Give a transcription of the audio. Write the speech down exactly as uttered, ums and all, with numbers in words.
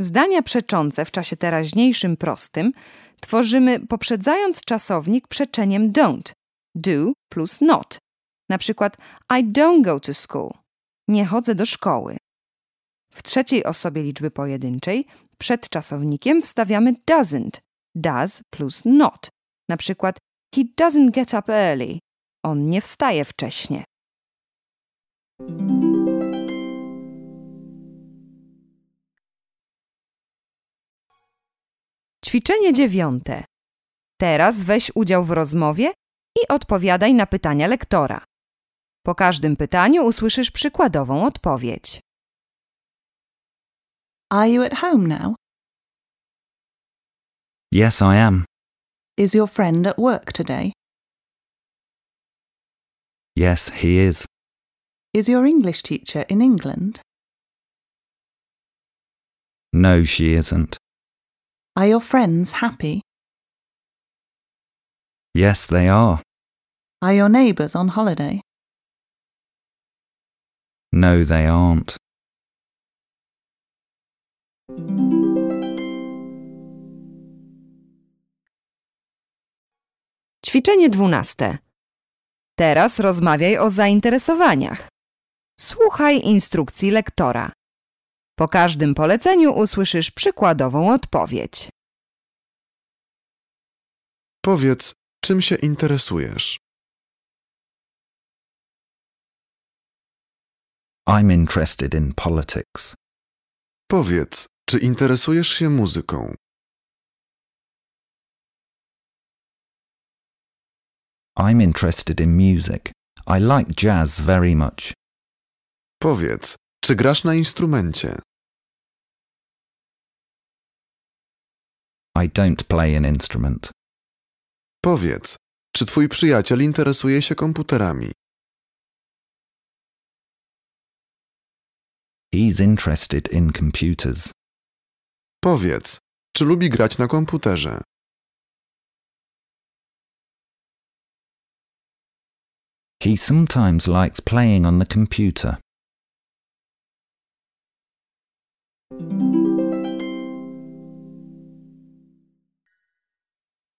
Zdania przeczące w czasie teraźniejszym prostym tworzymy poprzedzając czasownik przeczeniem don't. Do plus not. Na przykład I don't go to school. Nie chodzę do szkoły. W trzeciej osobie liczby pojedynczej przed czasownikiem wstawiamy doesn't. Does plus not. Na przykład he doesn't get up early. On nie wstaje wcześnie. Ćwiczenie dziewiąte. Teraz weź udział w rozmowie i odpowiadaj na pytania lektora. Po każdym pytaniu usłyszysz przykładową odpowiedź. Are you at home now? Yes, I am. Is your friend at work today? Yes, he is. Is your English teacher in England? No, she isn't. Are your friends happy? Yes, they are. Are your neighbours on holiday? No, they aren't. Ćwiczenie dwunaste. Teraz rozmawiaj o zainteresowaniach. Słuchaj instrukcji lektora. Po każdym poleceniu usłyszysz przykładową odpowiedź. Powiedz, czym się interesujesz? I'm interested in politics. Powiedz, czy interesujesz się muzyką? I'm interested in music. I like jazz very much. Powiedz, czy grasz na instrumencie? I don't play an instrument. Powiedz, czy twój przyjaciel interesuje się komputerami? He's interested in computers. Powiedz, czy lubi grać na komputerze? He sometimes likes playing on the computer.